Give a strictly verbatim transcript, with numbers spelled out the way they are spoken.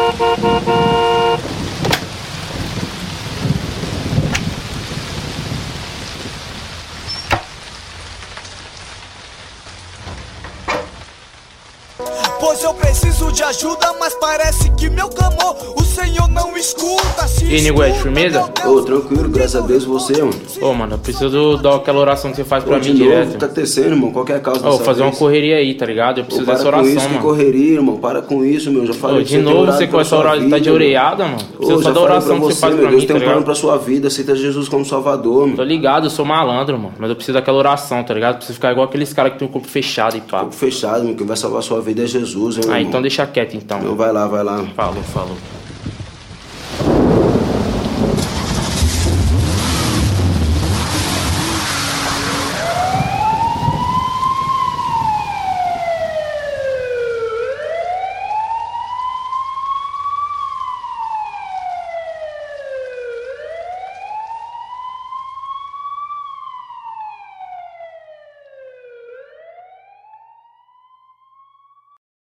Pois eu preciso de ajuda, mas parece que meu clamor o Senhor não escuta. Se E nego, é de firmeza? Ô, oh, tranquilo, graças a Deus você, mano. Ô, oh, mano, eu preciso daquela oração que você faz pra Ô, mim de novo, direto. tá acontecendo, irmão, qualquer causa Ô, dessa fazer vez. uma correria aí, tá ligado? Eu preciso Ô, dessa para oração, com isso, mano. que correria, irmão, para com isso, meu. Já falei Ô, que de você tem novo orado você com pela essa sua oração vida, tá de mano. oreada, mano. Ô, Preciso já só da falei oração pra que você você, faz meu pra Deus mim, tem tá um plano ligado? pra sua vida, aceita Jesus como Salvador, mano. Tô ligado, eu sou malandro, mano. Mas eu preciso daquela oração, tá ligado? Preciso ficar igual aqueles caras que tem o corpo fechado e pá. Corpo fechado, mano, quem vai salvar a sua vida é Jesus, hein, meu Ah, irmão. então deixa quieto então. Então vai lá, vai lá. Falou, falou.